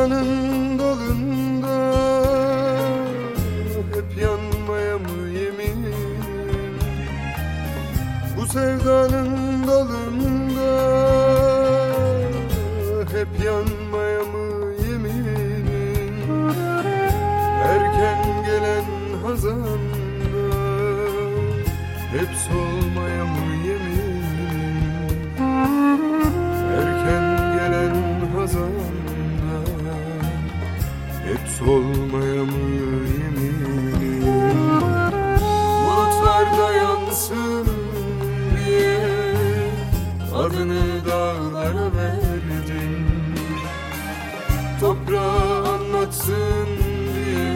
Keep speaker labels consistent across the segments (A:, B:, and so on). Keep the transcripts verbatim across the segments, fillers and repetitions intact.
A: sevdanın dalında hep yanmaya mı yemin? Bu sevdanın dalında hep yanmaya mı yeminin? Erken gelen hazanda hep solmaya mı yeminin? Erken gelen hazanda hep solmaya mı yeminin? Bulutlarda yansın diye adını dağlara verdim, toprağa anlatsın diye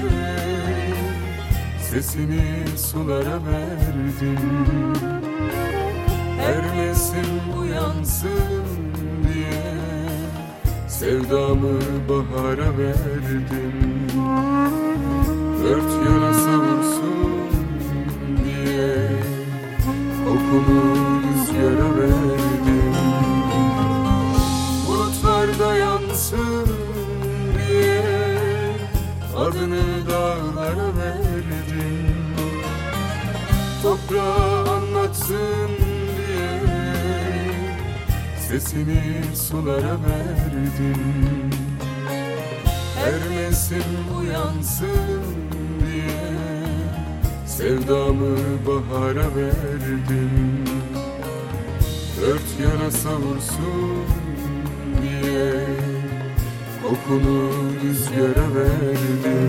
A: sesini sulara verdim. Her mevsim uyansın diye sevdamı bahara verdim. Dört yana savursun diye kokumu rüzgara verdim. Bulutlarda yansın diye adını dağlara verdim, toprağa anlatsın diye sesini sulara verdim. Her mevsim uyansın diye sevdamı bahara verdim. Dört yana savursun diye kokunu rüzgara verdim.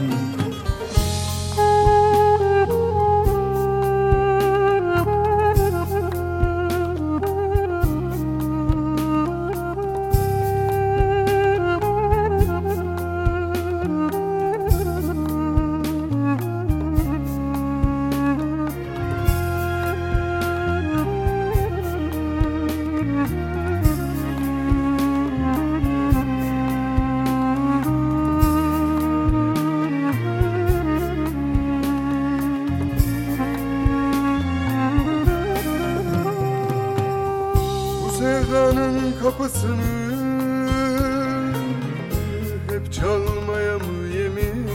A: Sevdanın kapısını hep çalmaya mı yemin?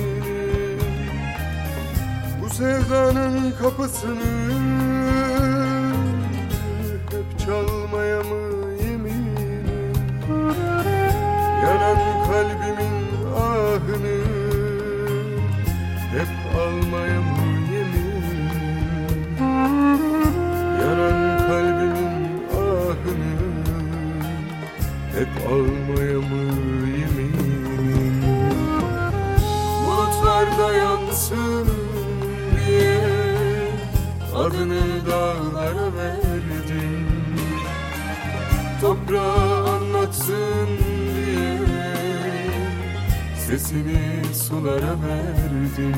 A: Bu sevdanın kapısını hep çalmaya mı yemin? Yanan kalbimin ahını hep almaya mı yemin? Yanan kalbimin ahını hep almaya mı yemin? Bulutlarda yansın diye adını dağlara verdim, toprağa anlatsın diye sesini sulara verdim.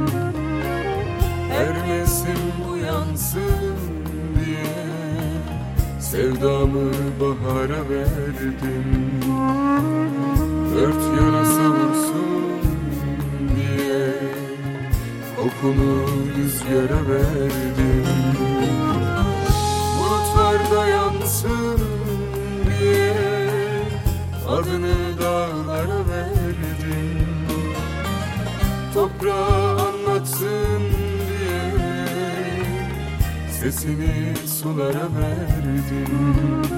A: Her mevsim uyansın diye sevdamı bahara verdim. Dört yana savursun diye kokunu rüzgara verdim. Bulutlarda yansın diye adını dağlara verdim, toprağa anlatsın diye sesini sulara verdim.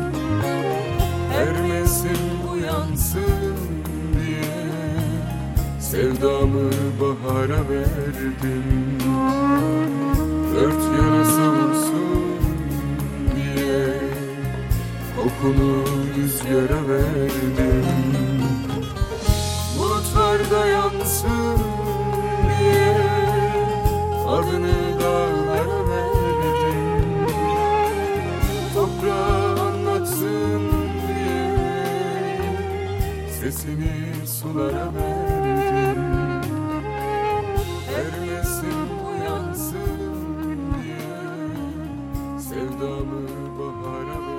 A: Her mevsim uyansın diye sevdamı bahara verdim. Dört yana savursun diye kokunu rüzgara verdim. Bulutlarda yansın diye adını dağlara verdim, toprağa anlatsın diye sesini sulara verdim. Her mevsim uyansın diye sevdamı bahara verdim.